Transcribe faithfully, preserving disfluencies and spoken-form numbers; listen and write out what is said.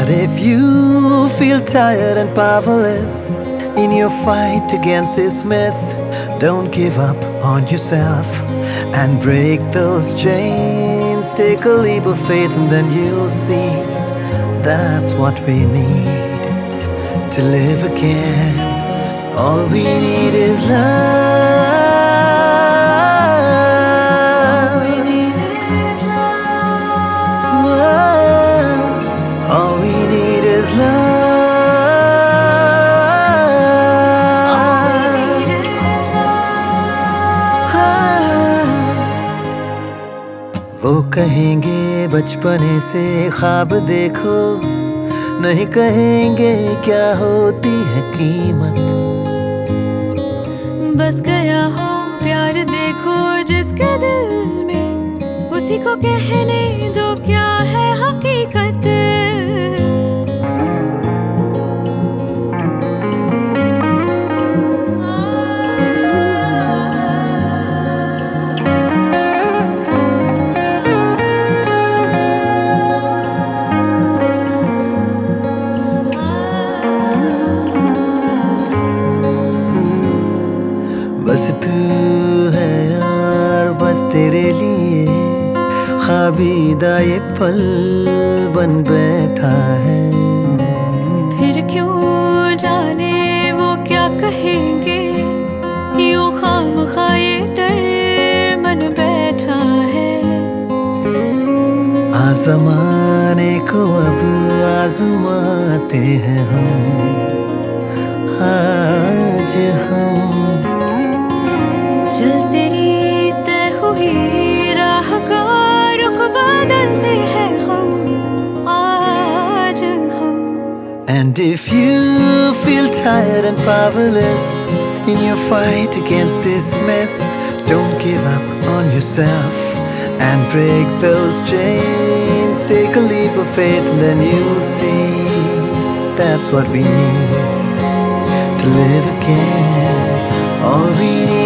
But if you feel tired and powerless in your fight against this mess, don't give up on yourself and break those chains. Take a leap of faith and then you'll see that's what we need to live again. All we need is love. All we need is love. Whoa. All we need is love. All we need is love. वो कहेंगे बचपने से ख्वाब देखो, नहीं कहेंगे क्या होती है कीमत। बस गया हो प्यार देखो जिसके दिल में, उसी को कहने दो क्या है हकीकत। बस तू है यार, बस तेरे लिए ख्वाबीदा ये पल बन बैठा है। फिर क्यों जाने वो क्या कहेंगे, यूं खामखा ये डर मन बैठा है। आज़माने को अब आज़माते हैं हम, आज हम। चल तेरी तय हुई राह का रुख बदलते हैं हम, आज हम। And if you feel tired and powerless in your fight against this mess, don't give up on yourself and break those chains. Take a leap of faith and then you'll see that's what we need to live again. All we need